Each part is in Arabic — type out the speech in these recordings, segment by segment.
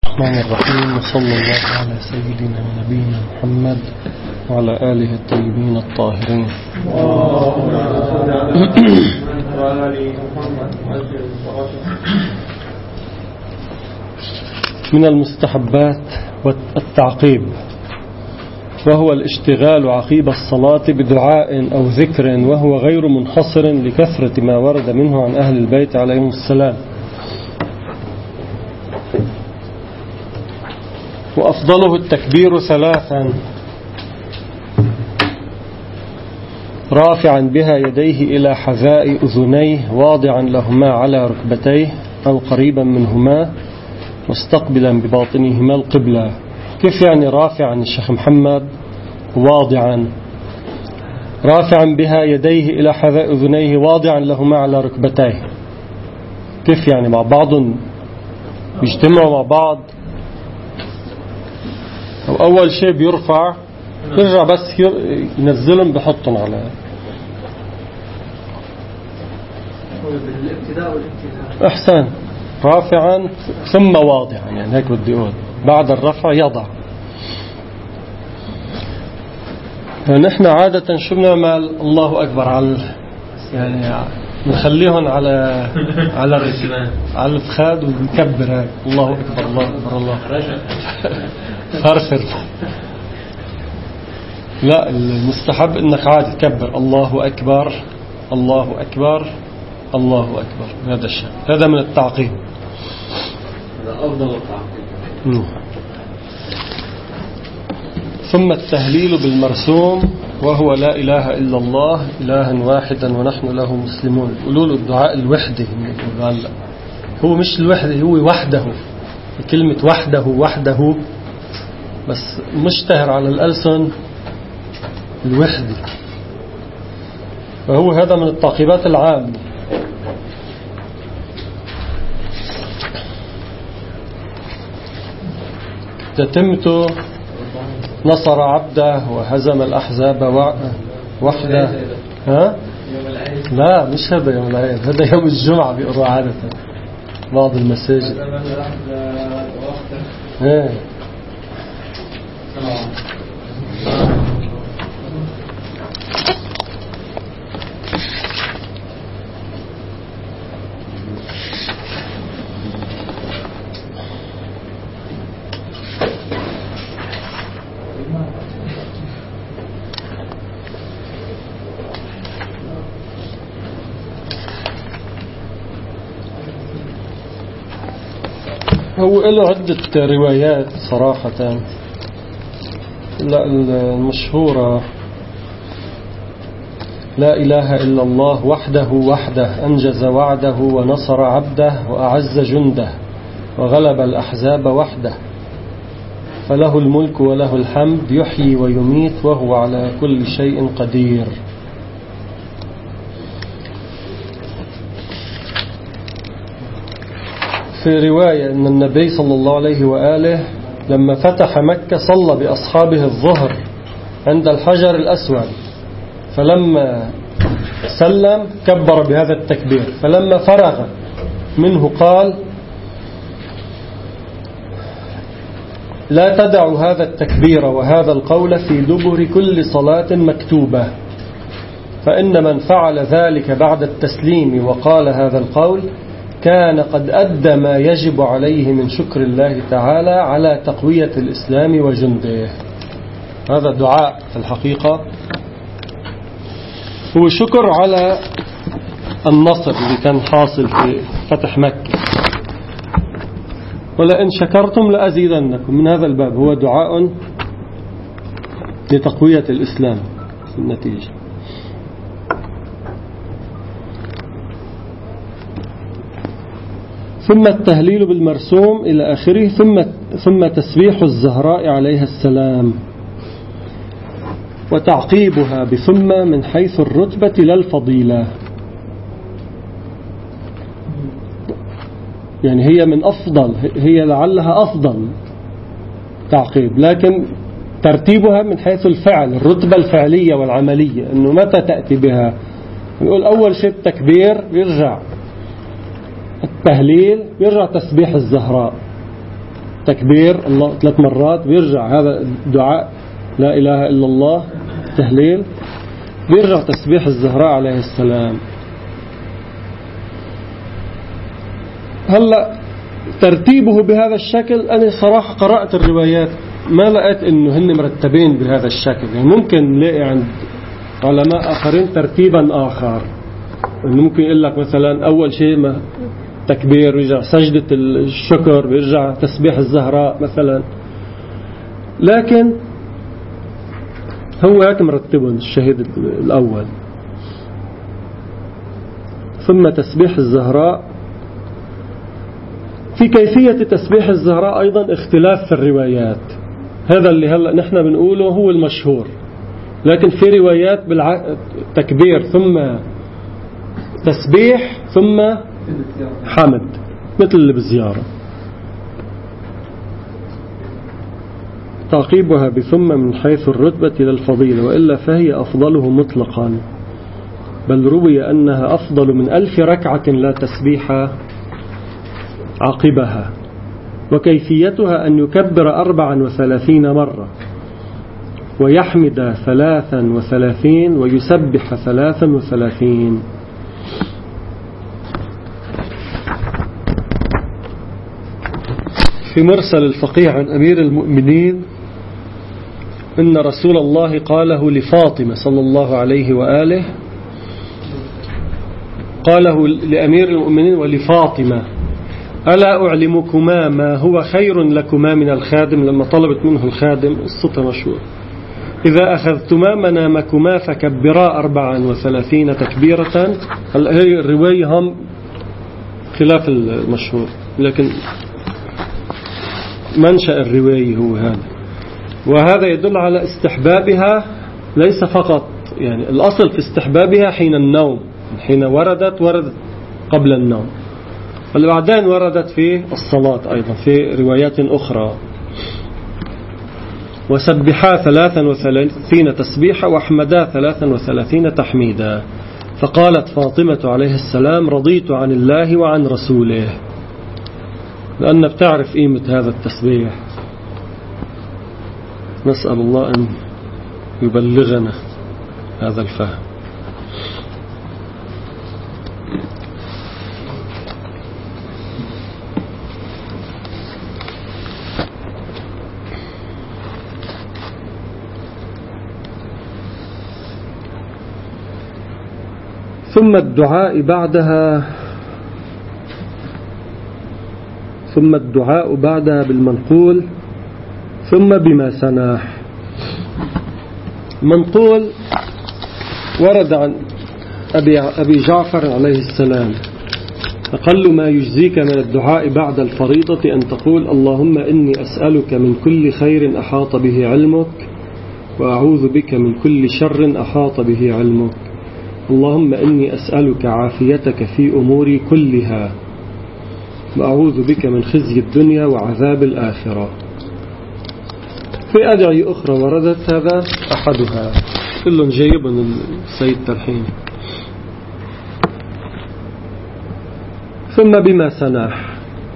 الرحمن الرحيم، وصلى الله على سيدنا ونبينا محمد وعلى آله الطيبين الطاهرين. من المستحبات والتعقيب، وهو الاشتغال عقيب الصلاة بدعاء أو ذكر، وهو غير منحصر لكثرة ما ورد منه عن أهل البيت عليهم السلام. وأفضله التكبير ثلاثا، رافعا بها يديه إلى حذاء أذنيه، واضعا لهما على ركبتيه أو قريبا منهما، مستقبلا بباطنهما القبلة. كيف يعني رافعا الشيخ محمد؟ واضعا، رافعا بها يديه إلى حذاء أذنيه، واضعا لهما على ركبتيه. كيف يعني؟ مع بعض بيجتمعوا مع بعض؟ أول شيء بيرفع، يرجع بس ينزلهم بحطهم على أحسن، رافعا ثم واضعا، يعني هيك بدي أقول، بعد الرفع يضع. نحن عادة شو بنعمل؟ الله أكبر على، يعني نخليهم على الرجلين، على الفخاد، ونكبر هيك، الله أكبر الله أكبر الله فرفر. لا، المستحب انك عادي تكبر الله أكبر الله أكبر الله أكبر. هذا الشيء، هذا من التعقيب، هذا أفضل التعقيب. ثم التهليل بالمرسوم، وهو لا إله إلا الله إلها واحدا ونحن له مسلمون. قولوا له الدعاء الوحدة، هو مش الوحدة، هو وحده. كلمة وحده وحده بس مشتهر على الألسن الوحدة، فهو هذا من التعقيبات العامة. تتمته نصر عبده وهزم الأحزاب وحده. ها؟ لا، مش هذا يوم العيد، هذا يوم الجمعة بيقروا عادة بعض المساجد. ايه، هو له عدة روايات صراحة. لا، المشهورة لا إله إلا الله وحده وحده أنجز وعده ونصر عبده وأعز جنده وغلب الأحزاب وحده، فله الملك وله الحمد يحيي ويميت وهو على كل شيء قدير. في رواية أن النبي صلى الله عليه وآله لما فتح مكة صلى بأصحابه الظهر عند الحجر الأسود، فلما سلم كبر بهذا التكبير، فلما فرغ منه قال: لا تدعوا هذا التكبير وهذا القول في دبر كل صلاة مكتوبة، فإن من فعل ذلك بعد التسليم وقال هذا القول كان قد أدى ما يجب عليه من شكر الله تعالى على تقوية الإسلام وجنده. هذا دعاء في الحقيقة هو شكر على النصر اللي كان حاصل في فتح مكة، ولئن شكرتم لأزيدنكم. من هذا الباب هو دعاء لتقوية الإسلام في النتيجة. ثم التهليل بالمرسوم إلى آخره، ثم تسبيح الزهراء عليها السلام، وتعقيبها بثم من حيث الرتبة لا الفضيلة. يعني هي من أفضل، هي لعلها أفضل تعقيب، لكن ترتيبها من حيث الفعل، الرتبة الفعلية والعملية، أنه متى تأتي بها. يقول أول شيء التكبير، يرجع التهليل، يرجع تسبيح الزهراء. تكبير الله 3 مرات، بيرجع هذا الدعاء لا إله إلا الله تهليل، بيرجع تسبيح الزهراء عليه السلام. هلأ ترتيبه بهذا الشكل، أنا صراحة قرأت الروايات ما لقيت إنه هن مرتبين بهذا الشكل. يعني ممكن نلاقي عند علماء آخرين ترتيبا آخر، إنه ممكن يقول لك مثلا أول شيء تكبير، بيرجع سجدة الشكر، بيرجع تسبيح الزهراء مثلا، لكن هو هيك مرتبهم الشهيد الأول، ثم تسبيح الزهراء. في كيفية تسبيح الزهراء أيضا اختلاف في الروايات، هذا اللي هلأ نحن بنقوله هو المشهور، لكن في روايات تكبير ثم تسبيح ثم حمد مثل اللي بالزيارة. تعقيبها بثم من حيث الرتبة إلى الفضيلة، وإلا فهي أفضله مطلقا، بل روي أنها أفضل من 1000 ركعة لا تسبيح عقبها. وكيفيتها أن يكبر 34 مرة، ويحمد 33 ويسبح 33. في مرسل الفقيه عن أمير المؤمنين إن رسول الله قاله لفاطمة صلى الله عليه وآله، قاله لأمير المؤمنين ولفاطمة: ألا أعلمكما ما هو خير لكما من الخادم؟ لما طلبت منه الخادم، الصوت مشهور: إذا أخذتما منامكما فكبرا 34 تكبيرة. هي الرواية هم خلاف المشهور، لكن منشأ الرواية هو هذا. وهذا يدل على استحبابها، ليس فقط يعني الأصل في استحبابها حين النوم، حين وردت قبل النوم، والبعدين وردت في الصلاة أيضا في روايات أخرى. وسبحا 33 تسبيحا واحمدا 33 تحميدا. فقالت فاطمة عليه السلام: رضيت عن الله وعن رسوله، لأن بتعرف قيمة هذا التسبيح. نسأل الله أن يبلغنا هذا الفهم. ثم الدعاء بعدها بالمنقول: ثم بما سناح. منقول ورد عن أبي جعفر عليه السلام: أقل ما يجزيك من الدعاء بعد الفريضة أن تقول: اللهم إني أسألك من كل خير أحاط به علمك، وأعوذ بك من كل شر أحاط به علمك. اللهم إني أسألك عافيتك في أموري كلها، وأعوذ بك من خزي الدنيا وعذاب الآخرة. في أدعية أخرى وردت، هذا أحدها، كلهم جايبهم السيد ترحيم. ثم بما سناح.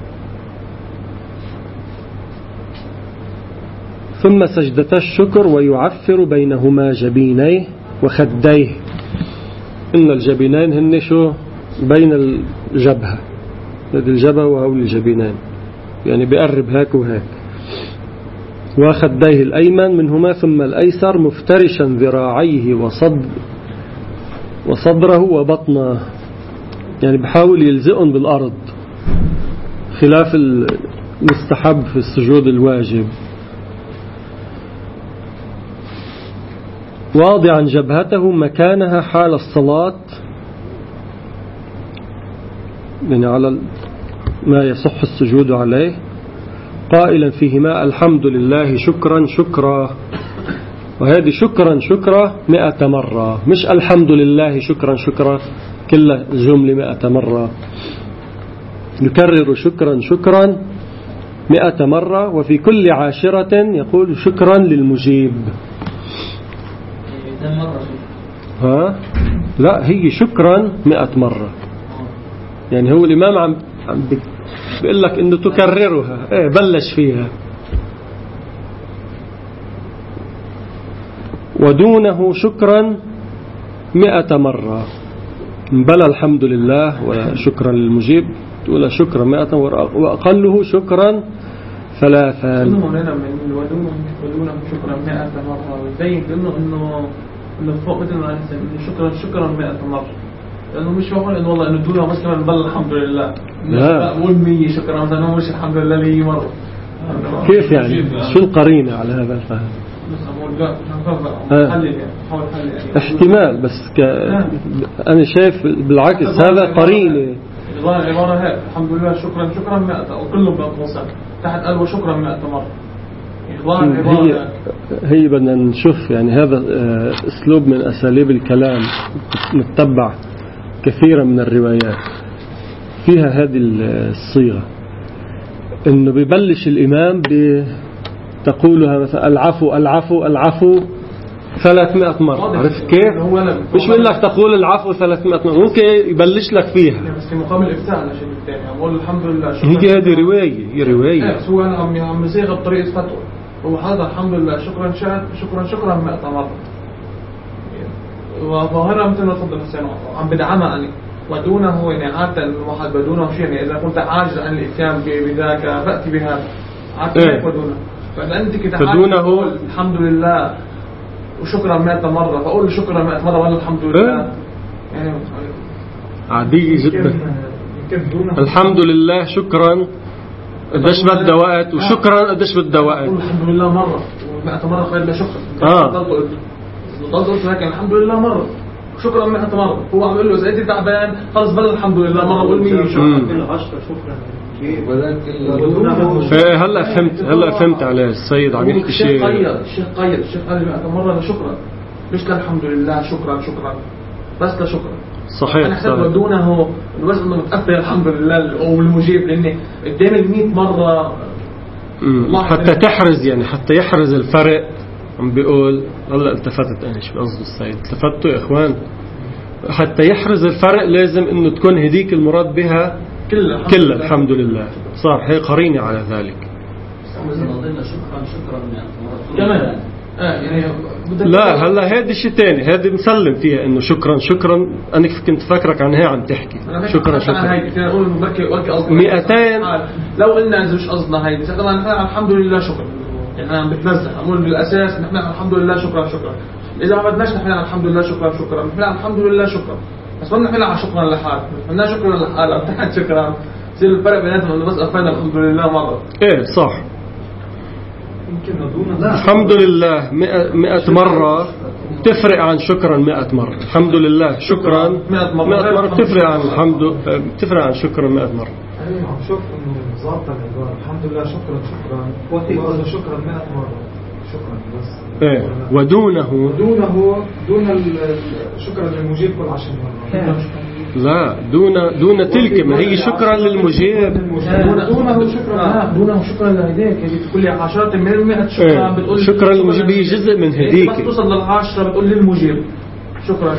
ثم سجدتا الشكر ويعفر بينهما جبينيه وخديه. إن الجبينين هن شو؟ بين الجبهة، هذه الجبهة وهول الجبينين، يعني بيقرب هيك وهيك. وخديه الأيمن منهما ثم الأيسر، مفترشا ذراعيه وصدره وبطنه، يعني بحاول يلزقهم بالأرض، خلاف المستحب في السجود الواجب. واضعا جبهته مكانها حال الصلاة، يعني على ما يصح السجود عليه، قائلا فيهما: الحمد لله شكرا شكرا. وهذه شكرا شكرا 100 مرة، مش الحمد لله شكرا شكرا كل الجملة 100 مرة. يكرر شكرا شكرا 100 مرة، وفي كل 10 يقول شكرا للمجيب. ها؟ لا، هي شكرا 100 مرة. يعني هو الإمام عم بيقول لك إنه تكررها، بلش فيها. ودونه شكرا 100 مرة، بلى الحمد لله وشكرا للمجيب تقول شكرا 100 وأقله شكرا 3. هنا من ودونه شكرا 100 مرة، ويبين إنه فوق مثل ما نحسن شكرا 100 مرة، لأنه مش معقول إنه والله إنه دونه بس كمان بل الحمد لله. لا بقول 100 شكرا مثلا، مش الحمد لله 100 مرة. كيف يعني؟ شو القرينة على هذا الفهم؟ احتمال بس أنا شايف بالعكس هذا قرينة. العبارة هيك الحمد لله شكرا 100 وكله بنقصها تحت قال وشكرا 100 مرة. هي بدنا نشوف يعني هذا أسلوب من أساليب الكلام نتبع كثيرا من الروايات فيها هذه الصيغة، إنه بيبلش الإمام بتقولها مثلا العفو العفو العفو 300 مرة. عرفت كيف؟ مش بقول لك تقول العفو 300 مرة، ممكن يبلش لك فيها بس في مقام الإفتاء على شيء ثاني أقول الحمد لله هي هذه رواية، هي رواية. هو عم يصيغ بطريقة فتوى، هو هذا الحمد لله شكرا 100 مرة، وظاهرة مثل ما تفضل حسين عم بدعمها يعني. ودونه يعني عادة الواحد بدونه شيء، يعني إذا كنت عاجز عن الإتيان بذاك فأتي بهذا عادة ودونه. فإذا أنت كده فدونه الحمد لله وشكرا 100 مرة، فأقول شكرا 100 مرة ولا الحمد لله يعني عادية جدا. الحمد لله شكرا قديش بدها وقت، وشكرا قديش بدها وقت. الحمد لله مرة و100 مرة خير لا شكرا. ضلت لكن الحمد لله مرة شكرا 100 مرة. هو عم يقول له إذا أنت تعبان خلص بل الحمد لله مرة قول 100 شكرا. هلا فهمت عليه السيد عم يحكي شيء. الشيخ قال 100 مرة شكرا، مش الحمد لله شكرا بس لا شكرا. صحيح. أنا حسيت ودونه بس إنه متأثر الحمد لله والمجيب، لأني قدام 100 مرة حتى تحرز يعني حتى يحرز الفرق. عم بيقول هلا التفتت أنا شو قصد السيد، التفتوا يا إخوان، حتى يحرز الفرق لازم إنه تكون هديك المراد بها كل الحمد لله. صح، هي قرينة على ذلك. شكرا كمان يعني لا هلا هذا شيء تاني، هذا مسلم فيها إنه شكرا. أنا كنت فاكرك عن هي عم تحكي شكرا 200. لو قلنا إذا مش قصدنا هيدي طبعا نحن الحمد لله شكرا، يعني أنا بتنزه أقول بالأساس نحن الحمد لله شكرا. إذا ما بدناش نحن الحمد لله شكرا نحن الحمد لله شكرا، بس ما نحن على شكرا لحال، نحن شكرا لحال بتاعت شكرا. يصير الفرق بيناتهم إنه بس أفينا الحمد لله مرة. صح. الحمد لله 100 مرة تفرق عن شكرا 100 مرة. الحمد لله شكرا 100 مرة تفرق عن شكرا 100 مرة. شوف إنه ضابط العبارة الحمد لله شكرا شكرا 100 مرة شكرا بس. ودونه دون الشكر للمجيب كل 10 مرات. لا دون تلك ما هي شكرا للمجيب. دونه شكرا لهديك، يعني كل 10 من 100 شكرا بتقول شكرا للمجيب، هي جزء من هديك. بس توصل لل10 بتقول للمجيب شكرا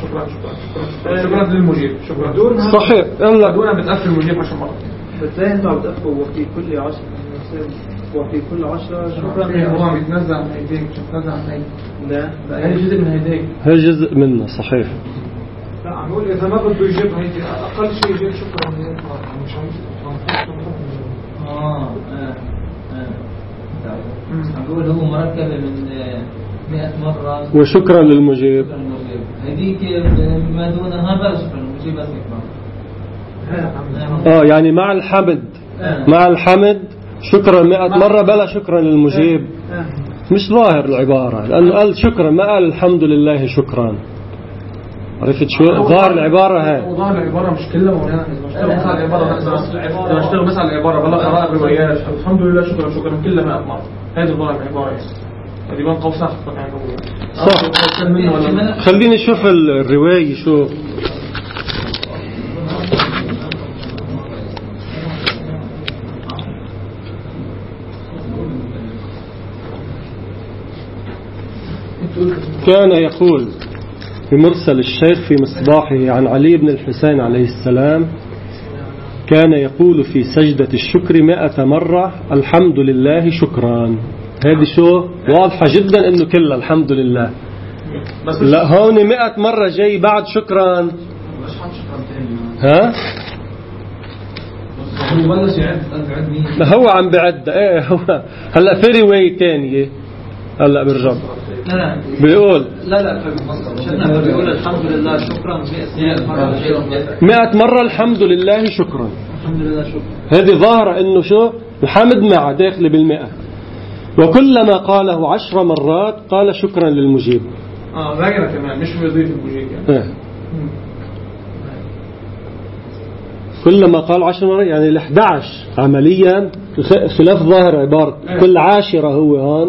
للمجيب شكرا. صحيح. يلا دونه بتقفل المجيب 10 مرات. بتلاقي انتوا عم تقفوا وفي كل 10 وفي كل 10 شكرا. هو عم يتنزع من هيديك، بتنزع من هيديك. لا هي جزء من هيديك، هي جزء منه. صحيح. لا عم يقول إذا ما بده يجيب هيدي أقل شيء يجيب شكرا. مش عم يقول هو مركبة من 100 مرة وشكرا للمجيب. هذيك ما دونها بلا شكرا للمجيب بس يكمل. يعني مع الحمد شكرا 100 مرة بلا شكرا للمجيب. مش ظاهر العبارة، لأنه قال شكرا ما قال الحمد لله شكرا. عرفت شو ظاهر العبارة هاي؟ ظاهر العبارة مش كلها مولانا. إذا اشتغل بس على العبارة بلا قراءة روايات الحمد لله شكرا كلها 100 مرة. هذه ظاهر العبارة يعني. هذه بين قوسين صح. خليني نشوف الرواية شو. كان يقول في مرسل الشيخ في مصباحه عن علي بن الحسين عليه السلام كان يقول في سجدة الشكر 100 مرة الحمد لله شكرا. هذه شو واضحة جدا انه كلها الحمد لله. لا هون 100 مرة جاي بعد شكرا. ها هو عم بعد. ايه هو هلا في رواية ثانية هلا برجع بيقول لا بيقول الحمد لله شكرا 100 مرة الحمد لله شكرا. الحمد لله شكرا. هذه ظاهرة انه شو الحمد مع داخل بالمئة. وكلما قاله 10 مرات قال شكرا للمجيب. ذاكرة كمان مش بيضيف المجيب يعني. كلما قال 10 مرات يعني ال 11 عمليا خلاف ظاهر عبارة كل 10 هو هون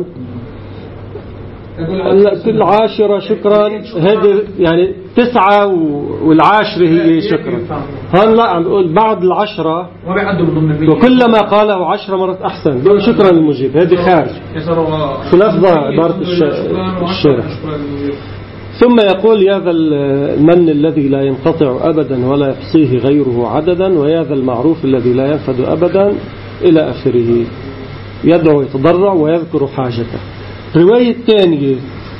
كل 10 شكرا. هذه يعني 9 والعاشرة هي شكرا. هون لا عم بقول بعد 10 وكلما قاله 10 مرات أحسن بقول شكرا للمجيب. هذه خارج خلاف ظاهر عبارة الشارع. ثم يقول يا ذا المن الذي لا ينقطع أبدا ولا يحصيه غيره عددا ويا ذا المعروف الذي لا ينفد أبدا إلى آخره. يدعو يتضرع ويذكر حاجته. رواية ثانية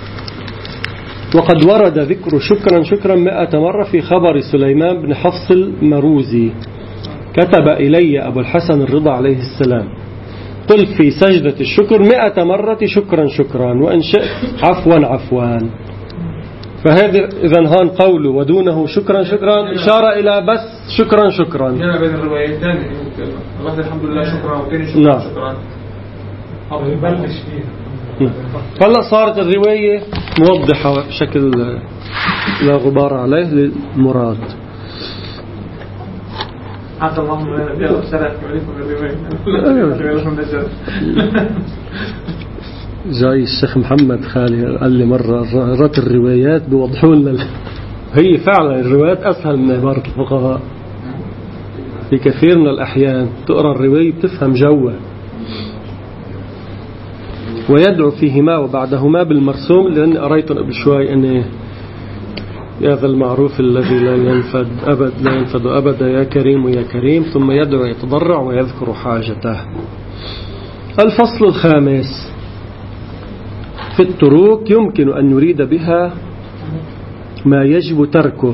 وقد ورد ذكر شكرا 100 مرة في خبر سليمان بن حفص المروزي. كتب إلي أبو الحسن الرضا عليه السلام قل في سجدة الشكر 100 مرة شكرا وإن شئت عفوا. فهذا إذن هان قوله ودونه شكرا إشارة إلى بس شكرا. هنا بين الروايتين الحمد لله شكرا وتاني شكرا. يبلش فيها. هلا صارت الرواية موضحة بشكل لا غبار عليه للمراد. عبد الله من السلام عليكم. جاي الشيخ محمد خالي قال لي مرة رات الروايات بوضحوا لنا هي فعلا الروايات أسهل من عبارة الفقهاء في كثير من الأحيان. تقرأ الرواية بتفهم جوه. ويدعو فيهما وبعدهما بالمرسوم لأن قريت قبل شوي أن يا ذا المعروف الذي لا ينفد أبدا يا كريم ثم يدعو يتضرع ويذكر حاجته. الفصل الخامس في التروك يمكن أن يريد بها ما يجب تركه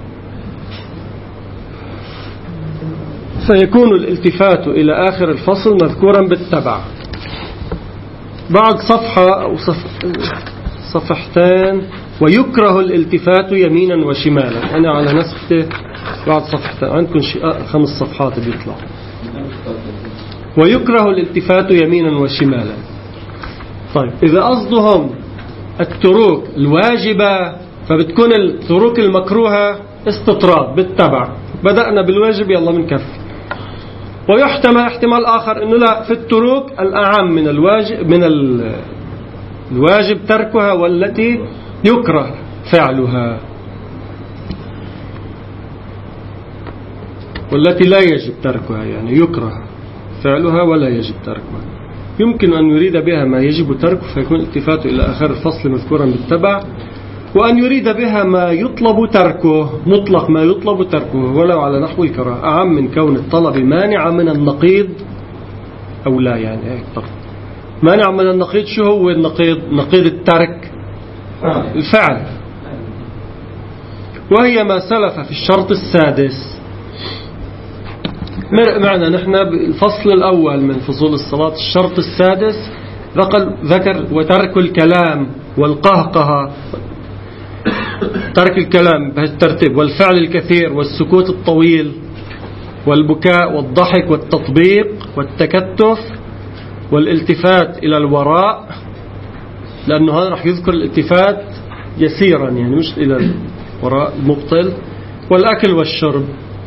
فيكون الالتفات إلى آخر الفصل مذكورا بالتبع بعد صفحة أو صفحتين. ويكره الالتفات يمينا وشمالا. أنا على نسخته بعد صفحتين عندكم 5 صفحات بيطلع. ويكره الالتفات يمينا وشمالا. طيب إذا قصدهم التروك الواجبة فبتكون التروك المكروهة استطراد بالتبع. بدأنا بالواجب يلا بنكفي. ويحتمل احتمال آخر إنه لا في التروك الأعم من الواجب تركها والتي يكره فعلها والتي لا يجب تركها. يعني يكره فعلها ولا يجب تركها. يمكن أن يريد بها ما يجب تركه فيكون التفاته إلى آخر الفصل مذكورا بالتبع. وأن يريد بها ما يطلب تركه مطلق ما يطلب تركه ولو على نحو الكراهة أعم من كون الطلب مانع من النقيض أو لا. يعني أكثر مانع من النقيض. شو هو النقيض؟ نقيض الترك الفعل. وهي ما سلف في الشرط السادس. معنا نحن بالفصل الأول من فصول الصلاة الشرط السادس ذكر وترك الكلام والقهقه. ترك الكلام بهالترتيب والفعل الكثير والسكوت الطويل والبكاء والضحك والتطبيق والتكتف والالتفات إلى الوراء لأنه هذا رح يذكر الالتفات يسيرا يعني مش إلى الوراء المبطل. والأكل والشرب.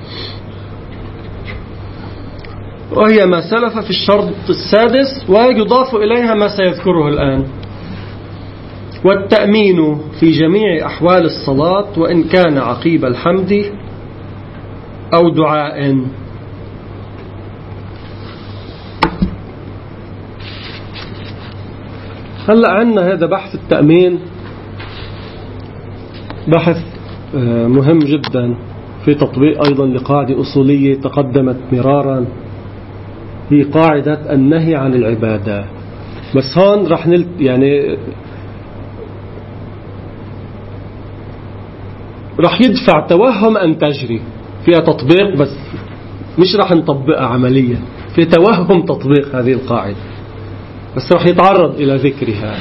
وهي ما سلف في الشرط السادس ويضاف إليها ما سيذكره الآن. والتأمين في جميع أحوال الصلاة وإن كان عقيب الحمد أو دعاء. هلأ عندنا هذا بحث التأمين بحث مهم جدا في تطبيق أيضا لقاعدة أصولية تقدمت مرارا، هي قاعدة النهي عن العبادة. بس هون رح يعني رح يدفع توهم أن تجري فيها تطبيق، بس مش رح نطبقها عمليا، في توهم تطبيق هذه القاعدة، بس رح يتعرض إلى ذكرها.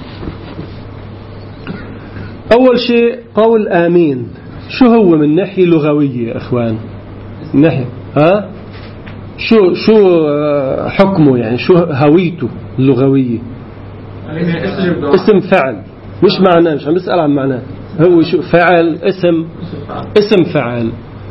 أول شيء قول آمين، شو هو من ناحية لغوية يا أخوان؟ ناحية شو حكمه، يعني شو هويته اللغوية؟ اسم فعل، مش معناه، مش عم بسأل عن معناه، هو شو فعل، اسم فعل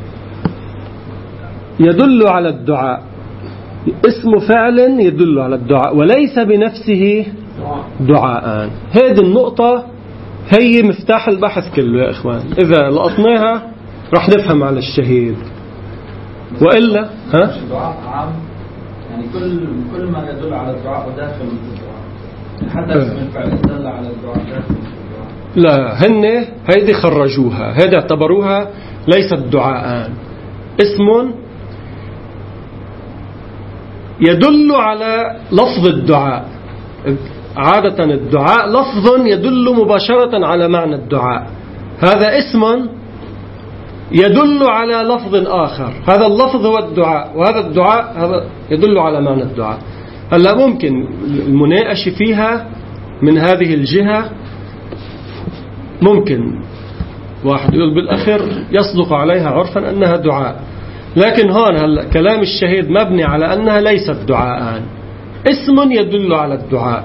يدل على الدعاء، اسم فعل يدل على الدعاء وليس بنفسه دعاء. هذه النقطة هي مفتاح البحث كله يا إخوان، إذا لقطناها رح نفهم على الشهيد، وإلا الدعاء عام، يعني كل ما يدل على الدعاء وداخل الدعاء، حتى اسم الفعل يدل على الدعاء داخل الدعاء. لا، هن هيدي خرجوها، هيدي اعتبروها ليست دعاء، اسم يدل على لفظ الدعاء. عادة الدعاء لفظ يدل مباشرة على معنى الدعاء، هذا اسم يدل على لفظ آخر، هذا اللفظ هو الدعاء، وهذا الدعاء هذا يدل على معنى الدعاء. هلا ممكن المناقشة فيها من هذه الجهة، ممكن واحد يقول بالأخير يصدق عليها عرفا أنها دعاء، لكن هون هلا كلام الشهيد مبني على أنها ليست دعاء، اسم يدل على الدعاء،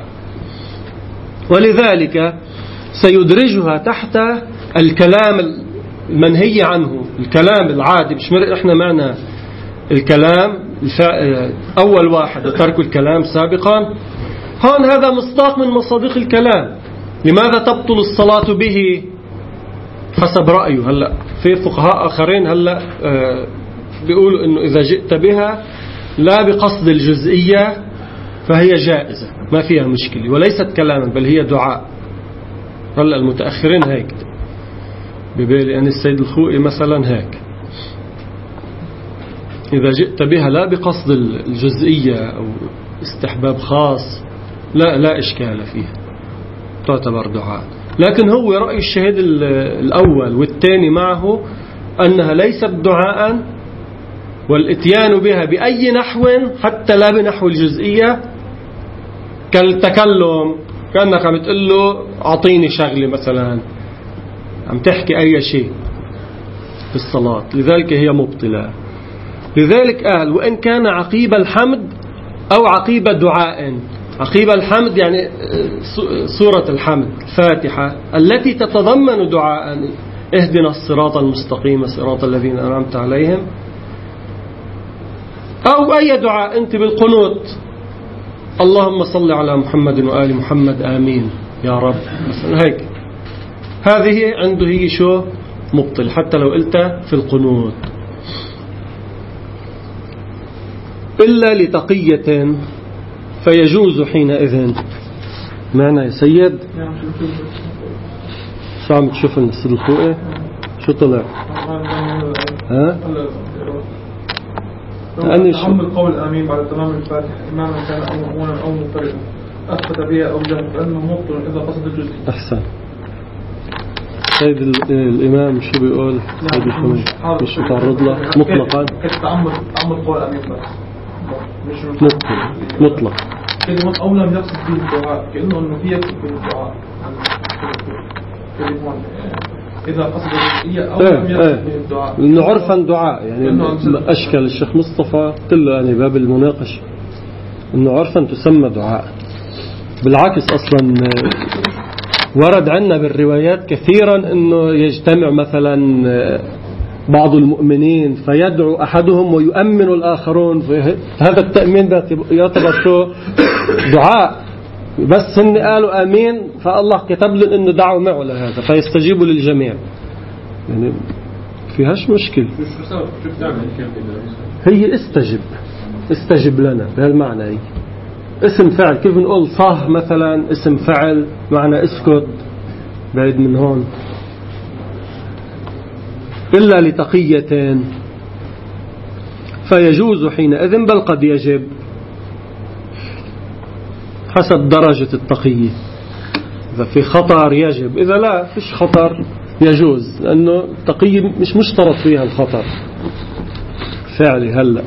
ولذلك سيدرجها تحت الكلام المنهي عنه، الكلام العادي. مش احنا معنا الكلام أول واحد ترك الكلام سابقا، هون هذا مصداق من مصادق الكلام. لماذا تبطل الصلاة به حسب رأيه؟ هلا في فقهاء آخرين هلا بيقولوا إنه إذا جئت بها لا بقصد الجزئية فهي جائزة، ما فيها مشكلة، وليست كلاما بل هي دعاء. هلا المتأخرين هيك ببالي، يعني السيد الخوئي مثلا هيك، إذا جئت بها لا بقصد الجزئية أو استحباب خاص لا إشكال فيها، تعتبر دعاء. لكن هو رأي الشهيد الأول والثاني معه أنها ليست دعاء، والاتيان بها بأي نحو حتى لا بنحو الجزئية كالتكلم، كأنك عم تقول له أعطيني شغلة مثلا، عم تحكي أي شيء في الصلاة، لذلك هي مبطلة. لذلك قال وإن كان عقيب الحمد أو عقيب دعاء. عقيب الحمد يعني سورة الحمد الفاتحة التي تتضمن دعاء، اهدنا الصراط المستقيم صراط الذين أنعمت عليهم، أو أي دعاء أنت بالقنوت، اللهم صل على محمد وآل محمد آمين يا رب مثلا هيك، هذه عنده هي شو مبطل حتى لو قلت في القنوت، إلا لتقية فيجوز حينئذ. معنى يا سيد شو عم تشوف السيد الخوئي شو طلع؟ ها؟ تحمل قول آمين بعد تمام الفاتحة إماما كان أو مأمونا أو مضطربا أثبت بها أو جهل فإنه مبطل إذا قصد الجزء. أحسن. سيد الإمام شو بيقول؟ سيد الخوئي مش متعرض له مطلقا؟ تعمل قول آمين بس مطلق كلمة أو لم يقصد فيه الدعاء، كأنه أنه فيه يقصد فيه الدعاء إذا قصد الجزئية أو لم يقصد فيه الدعاء، لأنه عرفا دعاء. يعني أشكل الشيخ مصطفى قلت له يعني باب المناقشة أنه عرفا تسمى دعاء. بالعكس أصلا ورد عنا بالروايات كثيرا أنه يجتمع مثلا بعض المؤمنين فيدعو أحدهم ويؤمن الآخرون، هذا التأمين يعتبر شو دعاء، بس هن قالوا آمين فالله كتب لهم إنه دعوا معه لهذا فيستجيبوا للجميع، يعني فيهاش مشكلة. هي استجب لنا بهالمعنى. هي اسم فعل، كيف نقول صاه مثلا اسم فعل معنى اسكت، بعيد من هون. إلا لتقية فيجوز حينئذ، بل قد يجب حسب درجة التقية. إذا في خطر يجب، إذا لا فيش خطر يجوز، لأنه التقية مش مشترط فيها الخطر فعلي. هلأ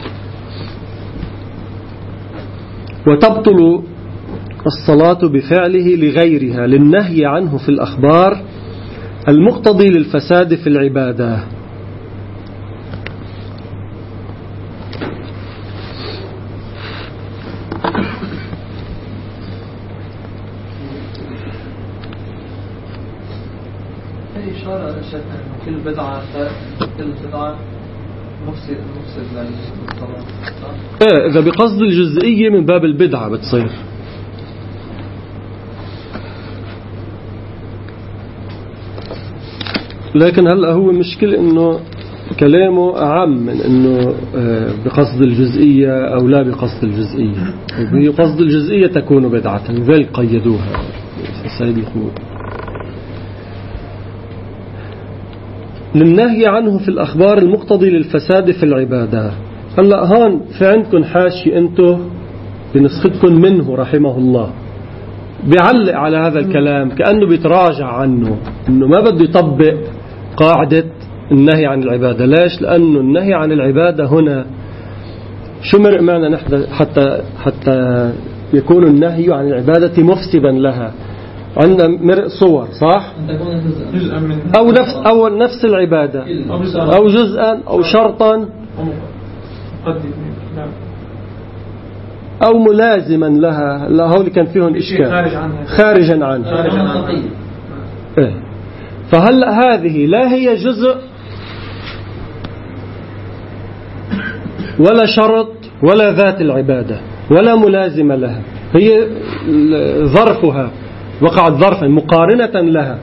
وتبطل الصلاة بفعله لغيرها للنهي عنه في الأخبار المقتضي للفساد في العبادة. إشارة كل بدعة مفسد للصلاة. إذا بقصد الجزئية من باب البدعة بتصير. لكن هلأ هو مشكلة إنه كلامه أعم من إنه بقصد الجزئية أو لا بقصد الجزئية. بقصد الجزئية تكون بدعة، لذلك قيدوها سيد الخوض. للنهي عنه في الأخبار المقتضي للفساد في العبادة. هلأ هون في عندكم حاشي أنتو بنسختكم منه رحمه الله بيعلق على هذا الكلام كأنه بيتراجع عنه، أنه ما بده يطبق قاعدة النهي عن العبادة. ليش؟ لأنه النهي عن العبادة هنا شو مرق معنا نحن حتى يكون النهي عن العبادة مفسدا لها. عندنا مرق صور صح؟ أو نفس العبادة أو جزءا أو شرطا أو ملازما لها. لا هول كان فيهم إشكال خارجا عنها. فهلأ هذه لا هي جزء ولا شرط ولا ذات العبادة ولا ملازمة لها، هي ظرفها وقعت ظرفا مقارنة لها.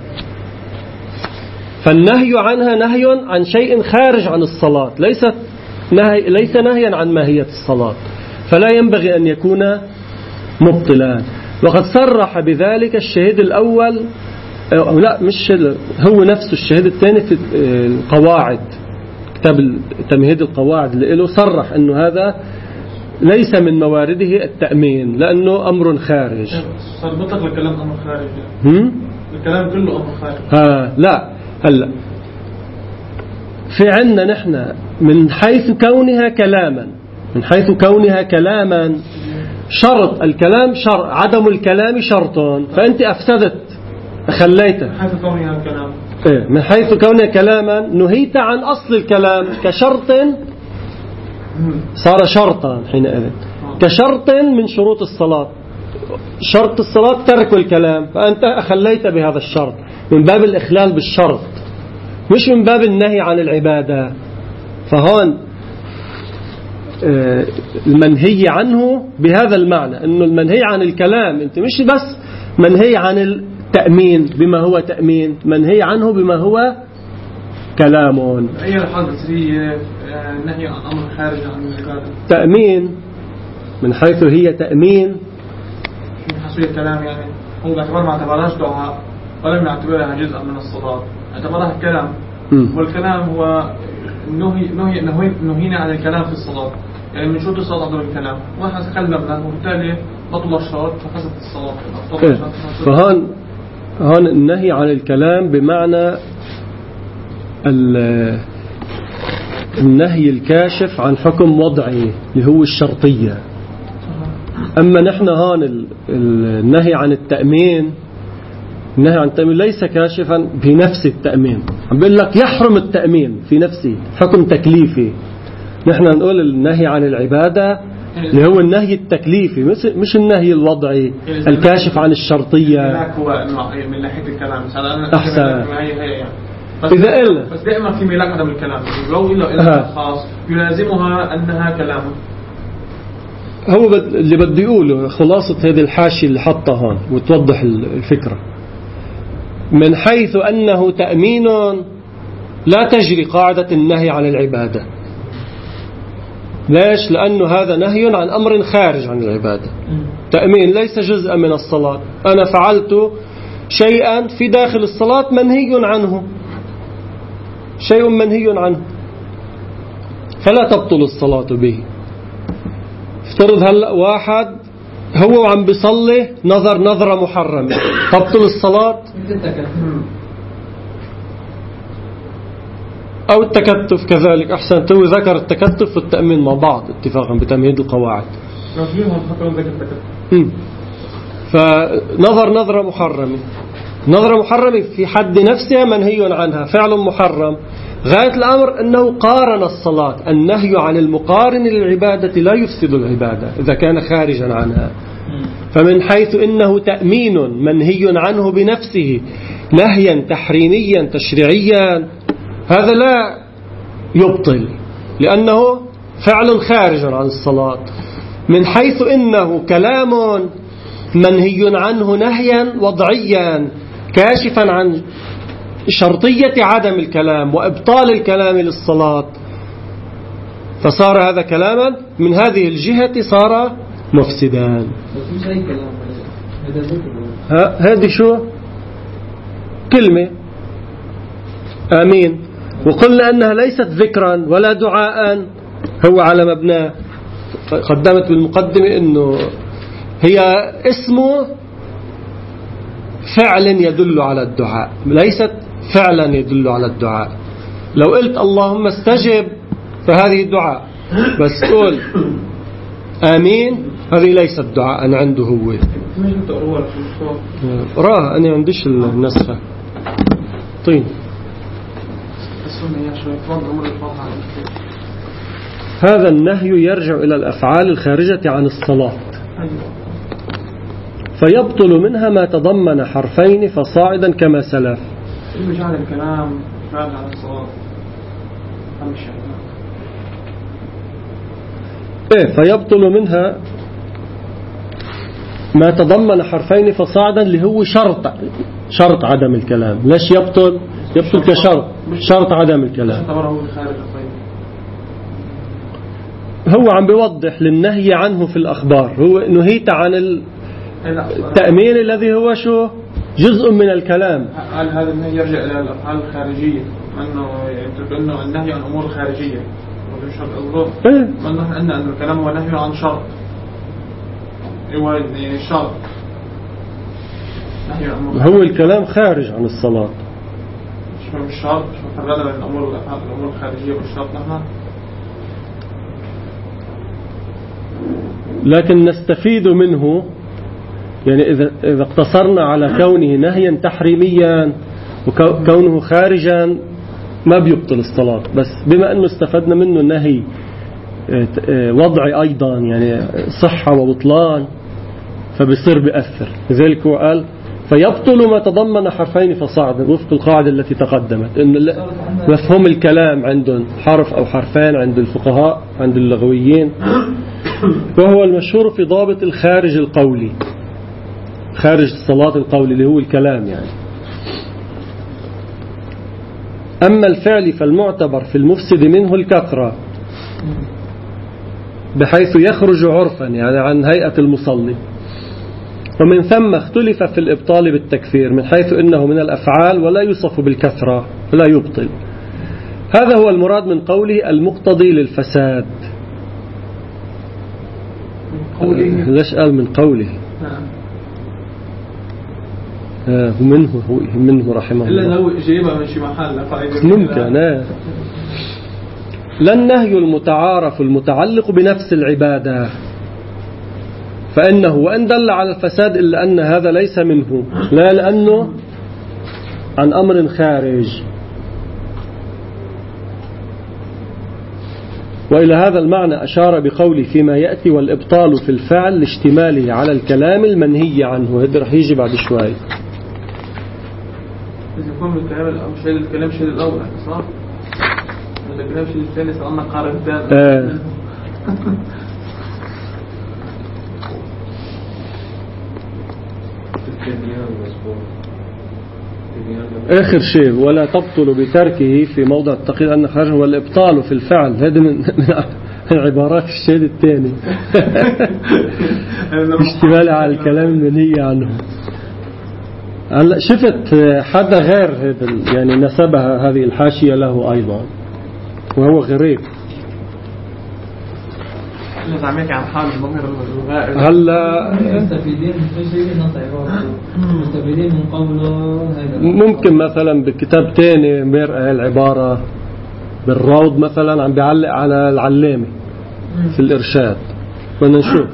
فالنهي عنها نهي عن شيء خارج عن الصلاة، ليس نهيا عن ماهية الصلاة، فلا ينبغي أن يكون مبطلا. وقد صرح بذلك الشهيد الأول، أو لا مش هو نفسه الشهيد الثاني في القواعد، كتاب تمهيد القواعد اللي له، صرح أنه هذا ليس من موارده التأمين لأنه أمر خارج. صربطك الكلام أمر خارج، الكلام كله أمر خارج. لا هلا في عنا نحن من حيث كونها كلاما شرط الكلام شرط، عدم الكلام شرط، فأنت أفسدت خليته. من حيث كونها كلاما نهيت عن أصل الكلام كشرط، صار شرطا حينئذ كشرط من شروط الصلاة. شرط الصلاة ترك الكلام، فأنت أخليت بهذا الشرط من باب الإخلال بالشرط مش من باب النهي عن العبادة. فهون المنهي عنه بهذا المعنى، أنه المنهي عن الكلام أنت مش بس منهي عن التأمين بما هو تأمين، منهي عنه بما هو كلام. أي الحالة هي نهي عن أمر خارج عن العبادة. تأمين من حيث هي تأمين من حيث الكلام، يعني هو باعتبار ما اعتبرهاش دعاء ولم يعتبرها جزءا من الصلاة، اعتبرها كلام. والكلام هو نهينا عن الكلام في الصلاة، يعني من شروط الصلاة عدم الكلام، ونحن تكلمنا وبالتالي بطل الشرط فحسب الصلاة. فهون النهي عن الكلام بمعنى النهي الكاشف عن حكم وضعي اللي هو الشرطية. أما نحن هون النهي عن التأمين، النهي عن التأمين ليس كاشفا بنفس التأمين، عم بقول لك يحرم التأمين في نفسه حكم تكليفي. نحن نقول النهي عن العبادة اللي هو النهي التكليفي مش النهي الوضعي الكاشف عن الشرطية. هو من ناحية الكلام أحسن. إذا إلا بس دائما في ملاك عدم الكلام، لو إلا خاص يلازمها أنها كلام. هو اللي بدي يقوله خلاصة هذه الحاشية اللي حطها هون وتوضح الفكرة. من حيث أنه تأمين لا تجري قاعدة النهي عن العبادة. ليش؟ لأنه هذا نهي عن أمر خارج عن العبادة. تأمين ليس جزءا من الصلاة، أنا فعلت شيئا في داخل الصلاة منهي عنه، شيء منهي عنه فلا تبطل الصلاة به. افترض هلأ واحد هو وعم بيصلي نظرة محرمة، تبطل الصلاة؟ أو التكتف كذلك. أحسن، تو ذكر التكتف والتأمين مع بعض اتفاقا بتمهيد القواعد. فنظرة محرمة، نظرة محرمة في حد نفسها منهي عنها، فعل محرم. غاية الأمر أنه قارن الصلاة. النهي عن المقارن للعبادة لا يفسد العبادة إذا كان خارجا عنها. فمن حيث إنه تأمين منهي عنه بنفسه نهيا تحريميا تشريعيا، هذا لا يبطل لأنه فعل خارج عن الصلاة. من حيث إنه كلام منهي عنه نهيا وضعيا كاشفا عن شرطية عدم الكلام وإبطال الكلام للصلاة، فصار هذا كلاما من هذه الجهة صار مفسدان. هذه شو كلمة آمين، وقلنا أنها ليست ذكرا ولا دعاء، هو على مبناه. قدمت بالمقدمة أنه هي اسمه فعل يدل على الدعاء، ليست فعلا يدل على الدعاء. لو قلت اللهم استجب فهذه دعاء، بس قول آمين هذه ليست دعاء عنده هو. راه أنا عنديش النسخة. طيب هذا النهي يرجع إلى الأفعال الخارجة عن الصلاة، فيبطل منها ما تضمن حرفين فصاعدا كما سلف. جعل الكلام فعل عن الصلاة فيبطل منها ما تضمن حرفين فصاعدا اللي هو شرط عدم الكلام. ليش يبطل كشرط، شرط عدم الكلام. هو عم بيوضح للنهي عنه في الأخبار، هو نهيت عن التأمين الذي هو شو جزء من الكلام. هل هذا النهي يرجع إلى الأفعال الخارجية، أنه النهي عن أمور خارجية أن الكلام هو نهي عن شرط، هو الكلام خارج عن الصلاة، مش شرط. مش مفرقة بين الأمور الخارجية والشرط نحن. لكن نستفيد منه، يعني إذا اقتصرنا على كونه نهيا تحريميا وكونه خارجا ما بيبطل الصلاة، بس بما أنه استفدنا منه نهي وضعي أيضا، يعني صحة وبطلان، فبصير بأثر. لذلك هو قال فيبطل ما تضمن حرفين فصاعدا، وفق القاعدة التي تقدمت إن مفهوم الكلام عندهم حرف أو حرفين عند الفقهاء عند اللغويين، وهو المشهور في ضابط الخارج القولي، خارج الصلاة القولي اللي هو الكلام يعني. أما الفعل فالمعتبر في المفسد منه الكثرة، بحيث يخرج عرفا يعني عن هيئة المصلي. ومن ثم اختلف في الإبطال بالتكفير، من حيث إنه من الأفعال ولا يوصف بالكثرة فلا يبطل. هذا هو المراد من قوله المقتضي للفساد. ليش قال من قوله؟ ومنه رحمه الله. إلا لو جيبها من شي محل ممكن. لا النهي المتعارف المتعلق بنفس العبادة، فإنه وإن دل على الفساد إلا أن هذا ليس منه، لا لأنه عن أمر خارج. وإلى هذا المعنى أشار بقوله فيما يأتي والإبطال في الفعل لاشتماله على الكلام المنهي عنه. هذا رح يجي بعد شوي. إذا يكون الكلام شيء الأول صح؟ الكلام شيء الثاني سألنا قارب الثاني. آخر شيء ولا تبطل بتركه في موضع التقييد أن خرجه والإبطال في الفعل. هذا من عبارات الشيء الثاني اشتمال على الكلام المنهي عنه. هلا شفت حدا غير هذا يعني نسبها هذه الحاشية له أيضا وهو غريب. هلا مستفيدين من قوله ممكن مثلا بكتاب تاني مرقى العبارة بالروض مثلا عم بيعلق على العلامة في الإرشاد بدنا نشوف.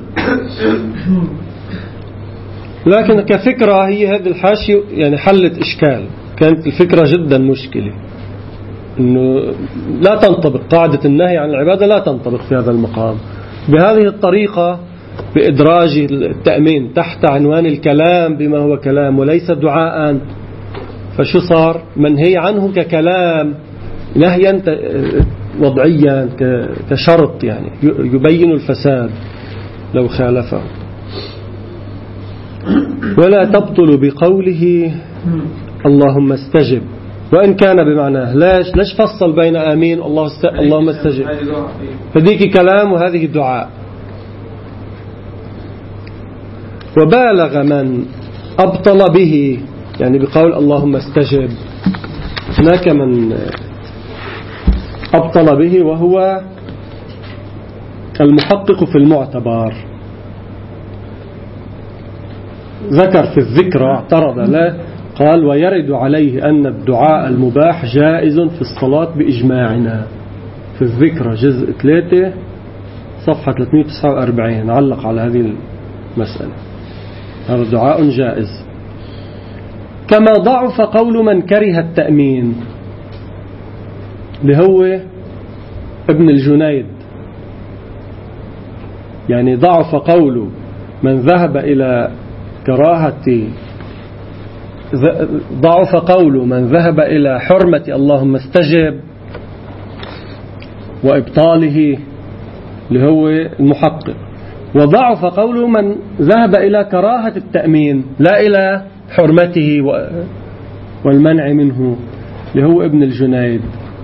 لكن كفكرة هي هذه الحاشية يعني حلت إشكال، كانت الفكرة جدا مشكلة إنه لا تنطبق قاعدة النهي عن العبادة، لا تنطبق في هذا المقام بهذه الطريقة بإدراج التأمين تحت عنوان الكلام بما هو كلام وليس دعاء. فشو صار؟ منهي عنه ككلام نهيا وضعيا كشرط يعني يبين الفساد لو خالفه. ولا تبطل بقوله اللهم استجب وإن كان بمعناه. ليش فصل بين آمين اللهم استجب؟ فديك كلام وهذه دعاء. وبالغ من أبطل به يعني بقول اللهم استجب. هناك من أبطل به وهو المحقق في المعتبر، ذكر في الذكرى اعترض له قال ويرد عليه أن الدعاء المباح جائز في الصلاة بإجماعنا. في الذكرى جزء 3 صفحة 349 علق على هذه المسألة. هذا دعاء جائز. كما ضعف قول من كره التأمين اللي هو ابن الجنيد، يعني ضعف قول من ذهب إلى كراهة، ضعف قول من ذهب إلى حرمة اللهم استجب وإبطاله اللي هو المحقق، وضعف قول من ذهب إلى كراهة التأمين لا إلى حرمته والمنع منه اللي هو ابن الجنيد،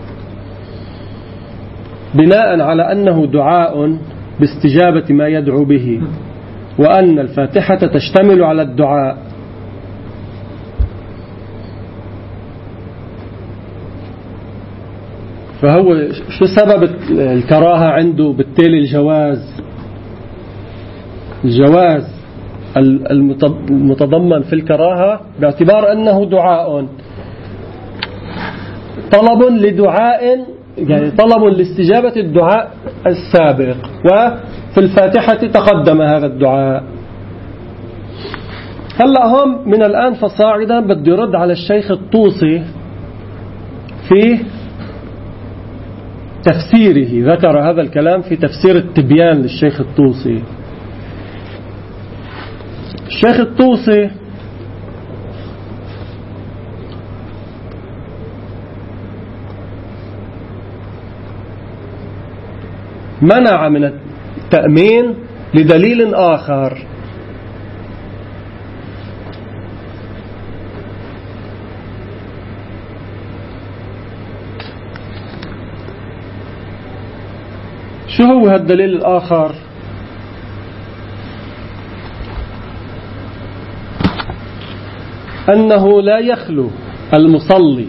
بناء على أنه دعاء باستجابة ما يدعو به وأن الفاتحة تشتمل على الدعاء. فهو شو سبب الكراهة عنده؟ بالتالي الجواز المتضمن في الكراهة باعتبار أنه دعاء، طلب لدعاء يعني طلب لاستجابة الدعاء السابق، وفي الفاتحة تقدم هذا الدعاء. هلأ هم من الآن فصاعدا بدي يرد على الشيخ الطوسي في تفسيره، ذكر هذا الكلام في تفسير التبيان للشيخ الطوسي. الشيخ الطوسي منع من التأمين لدليل آخر، شو هو هالدليل الآخر؟ أنه لا يخلو المصلي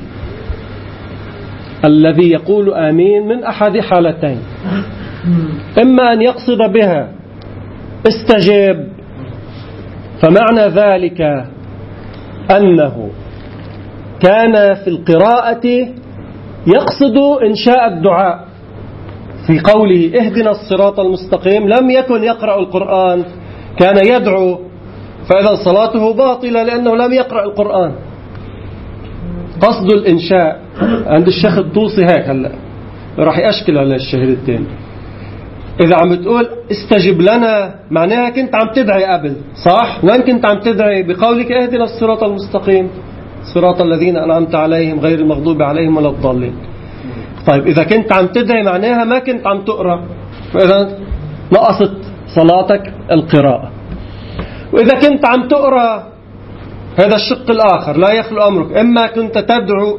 الذي يقول آمين من أحد حالتين، إما أن يقصد بها استجب، فمعنى ذلك أنه كان في القراءة يقصد إنشاء الدعاء في قوله اهدنا الصراط المستقيم، لم يكن يقرأ القرآن، كان يدعو، فإذا صلاته باطلة لأنه لم يقرأ القرآن. قصد الإنشاء عند الشيخ الطوسي هيك. هلأ راح يأشكل على الشهادتين. إذا عم بتقول استجب لنا معناها كنت عم تدعي قبل، صح؟ وين كنت عم تدعي؟ بقولك اهدنا الصراط المستقيم صراط الذين أنعمت عليهم غير المغضوب عليهم ولا الضالين. طيب إذا كنت عم تدعي معناها ما كنت عم تقرأ، فإذا نقصت صلاتك القراءة. وإذا كنت عم تقرأ هذا الشق الآخر لا يخلو أمرك، إما كنت تدعو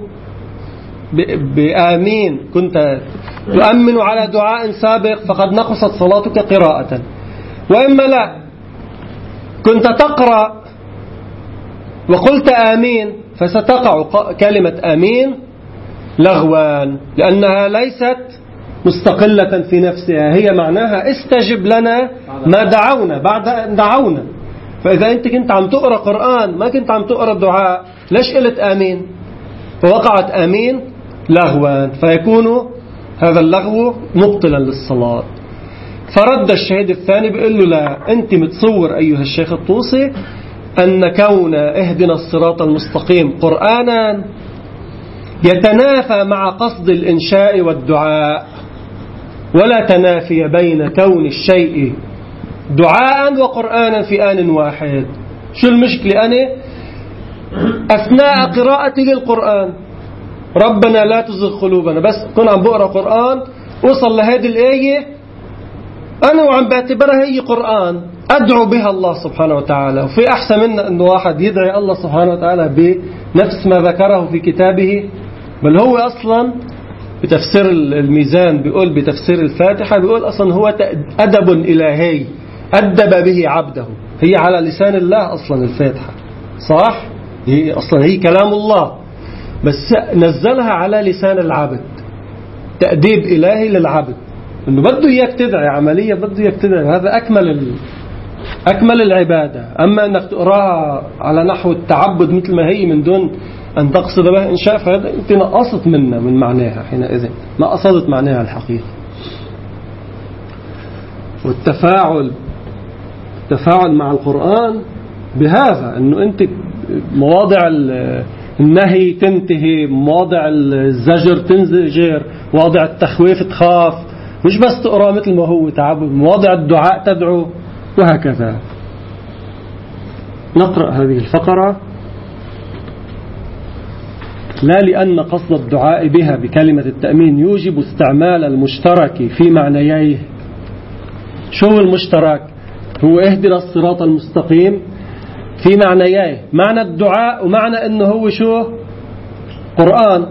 بآمين، كنت تؤمن على دعاء سابق فقد نقصت صلاتك قراءة، وإما لا كنت تقرأ وقلت آمين فستقع كلمة آمين لغوان، لأنها ليست مستقلة في نفسها، هي معناها استجب لنا ما دعونا بعد أن دعونا. فإذا أنت كنت عم تقرأ قرآن ما كنت عم تقرأ دعاء، ليش قلت آمين؟ فوقعت آمين لغوان، فيكون هذا اللغو مبطلا للصلاة. فرد الشهيد الثاني بيقول له لا، أنت متصور أيها الشيخ الطوسي أن كون اهدنا الصراط المستقيم قرآنا يتنافى مع قصد الإنشاء والدعاء، ولا تنافي بين كون الشيء دعاء وقرآنا في آن واحد. شو المشكلة؟ أنا أثناء قراءتي للقرآن ربنا لا تزغ قلوبنا، بس كن عم بقرأ قرآن وصل لهذه الآية أنا وعم بعتبرها هي قرآن أدعو بها الله سبحانه وتعالى. وفي أحسن من أنه واحد يدعي الله سبحانه وتعالى بنفس ما ذكره في كتابه، بل هو أصلا بتفسير الميزان بيقول بتفسير الفاتحة بيقول أصلا هو أدب إلهي أدب به عبده، هي على لسان الله أصلا الفاتحة صح؟ هي أصلا هي كلام الله بس نزلها على لسان العبد، تأديب إلهي للعبد إنه بده إياك تدعي عملية، بده إياك تدعي، هذا أكمل العبادة. أما أنك تقراها على نحو التعبد مثل ما هي من دون أن تقصد بها إنشاء، فهذا أنت نقصت منها من معناها، حينئذ ما قصدت معناها الحقيقي. والتفاعل مع القرآن بهذا أنه أنت مواضع النهي تنتهي، مواضع الزجر تنزجر، مواضع التخويف تخاف، مش بس تقرأ مثل ما هو تعبد، مواضع الدعاء تدعو، وهكذا. نقرأ هذه الفقرة. لا لأن قصد الدعاء بها بكلمة التأمين يوجب استعمال المشترك في معنييه. شو المشترك؟ هو اهدنا الصراط المستقيم في معنييه، معنى الدعاء ومعنى انه هو شو؟ قرآن.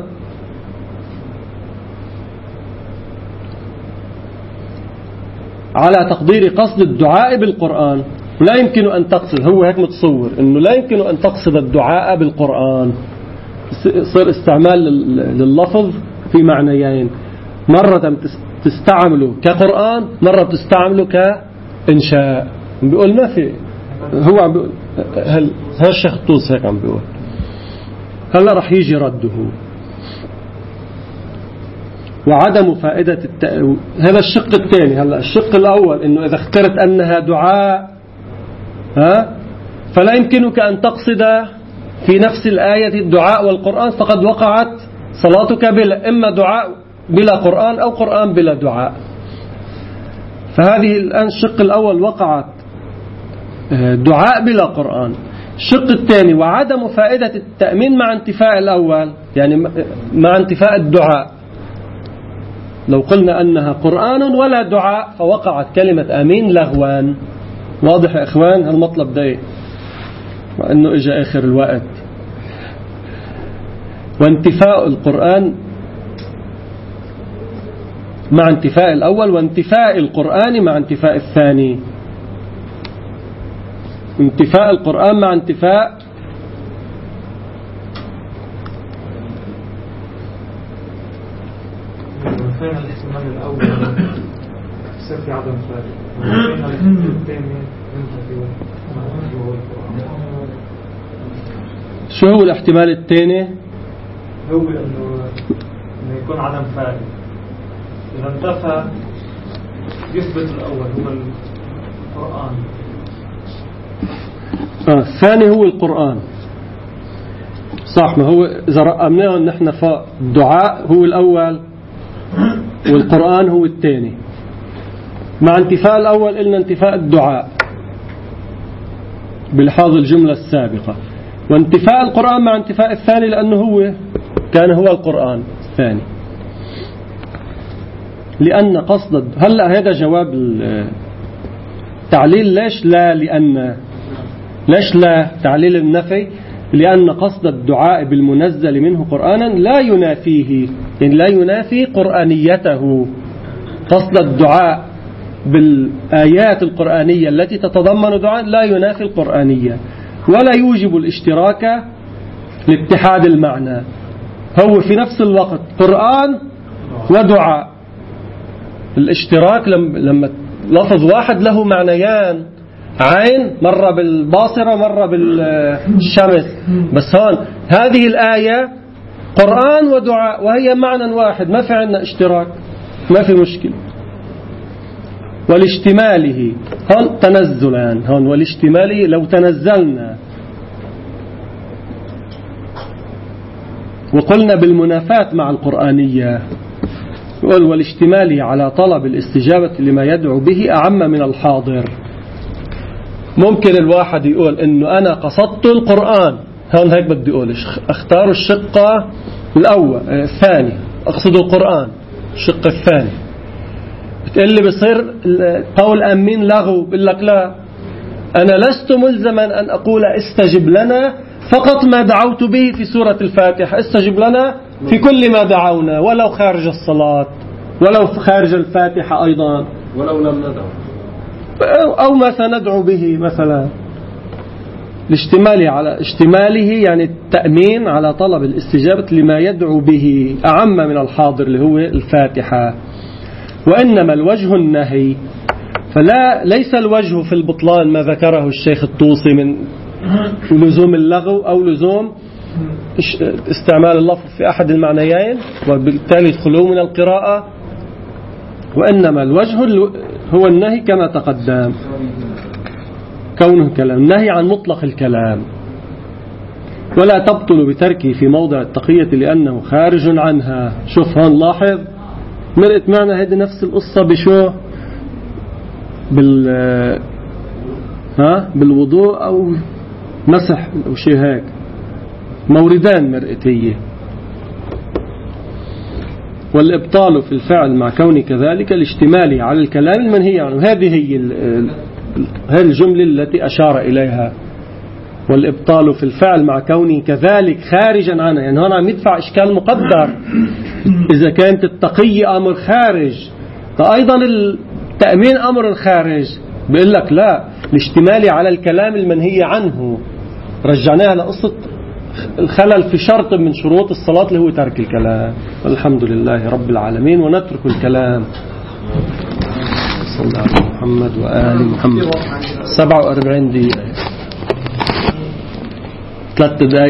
على تقدير قصد الدعاء بالقرآن، لا يمكن أن تقصد، هو هيك متصور انه لا يمكن أن تقصد الدعاء بالقرآن. صار استعمال لللفظ في معنيين، مرة تستعمله كقرآن، مرة تستعمله كإنشاء. بيقول ما في، هو عم بيقول هذا الشيخ الطوس هيك عم بيقول. هلا رح يجي رده. وعدم فائدة هذا الشق الثاني. هلا الشق الأول إنه إذا اخترت أنها دعاء فلا يمكنك أن تقصد في نفس الآية الدعاء والقرآن، فقد وقعت صلاتك بلا، إما دعاء بلا قرآن أو قرآن بلا دعاء. فهذه الآن الشق الأول وقعت دعاء بلا قرآن. الشق الثاني وعدم فائدة التأمين مع انتفاء الأول، يعني مع انتفاء الدعاء. لو قلنا أنها قرآن ولا دعاء فوقعت كلمة آمين لغوان. واضح يا إخوان هالمطلب ده، وأنه إجا آخر الوقت. وانتفاء القرآن مع انتفاء الأول، وانتفاء القرآن مع انتفاء الثاني. انتفاء القرآن مع انتفاء فين الاحتمال الأول يصير في عدم فائدة، فين الاحتمال الثاني شو هو الاحتمال الثاني؟ هو إنه يكون عدم فائدة. إذا انتفى يثبت الأول هو القرآن. الثاني هو القرآن صح. ما هو إذا رقمناه أن احنا الدعاء هو الأول والقرآن هو الثاني. مع انتفاء الأول قلنا انتفاء الدعاء بلحاظ الجملة السابقة، وانتفاء القرآن مع انتفاء الثاني لأنه هو كان هو القرآن الثاني. لأن قصد هلأ هذا جواب التعليل. ليش لا؟ ليش لا تعليل النفي؟ لأن قصد الدعاء بالمنزل منه قرآنا لا ينافيه، يعني لا ينافي قرآنيته. قصد الدعاء بالآيات القرآنية التي تتضمن دعاء لا ينافي القرآنية. ولا يوجب الاشتراك لاتحاد المعنى. هو في نفس الوقت قرآن ودعاء. الاشتراك لما لفظ واحد له معنيان، عين مرة بالباصرة مرة بالشمس، بس هون هذه الآية قرآن ودعاء وهي معنى واحد، ما في عندنا اشتراك، ما في مشكلة. والاشتماله هون تنزلان، هون والاشتماله لو تنزلنا وقلنا بالمنافاة مع القرآنية، والاشتمال على طلب الاستجابة لما يدعو به أعم من الحاضر. ممكن الواحد يقول إنه أنا قصدت القرآن، هون هيك بدي أقول اختار الشقة الثاني، أقصد القرآن الشق الثاني. بتقول لي بصير قول أمين لغو؟ بقول لك لا، أنا لست ملزما أن أقول استجب لنا فقط ما دعوت به في سورة الفاتحة، استجب لنا في كل ما دعونا ولو خارج الصلاة ولو خارج الفاتحة أيضا، ولو لم ندعو أو ما سندعو به مثلا. اشتماله يعني التأمين على طلب الاستجابة لما يدعو به أعم من الحاضر اللي هو الفاتحة. وإنما الوجه النهي، ليس الوجه في البطلان ما ذكره الشيخ الطوسي من لزوم اللغو أو لزوم استعمال اللفظ في أحد المعنيين وبالتالي خلو من القراءة، وإنما الوجه هو النهي كما تقدم، كونه كلام، النهي عن مطلق الكلام. ولا تبطل بتركه في موضع التقية لأنه خارج عنها. شوف هون لاحظ مرقت معنا هذه نفس القصة بشو بالوضوء أو مسح أو شيء هيك، موردان مرقت هي. والإبطال في الفعل مع كونه كذلك الاشتمال على الكلام المنهي عنه. هذه هي الجملة التي أشار إليها. والإبطال في الفعل مع كونه كذلك خارجا عنه، يعني هنا عم يدفع إشكال مقدر. إذا كانت التقي أمر خارج فأيضا التأمين أمر خارج. بيقول لك لا، الاشتمال على الكلام المنهي عنه رجعناها لقصة الخلل في شرط من شروط الصلاة اللي هو ترك الكلام. والحمد لله رب العالمين. ونترك الكلام. صلى الله على محمد وآل محمد. 47 دقيقة 3 دقائق.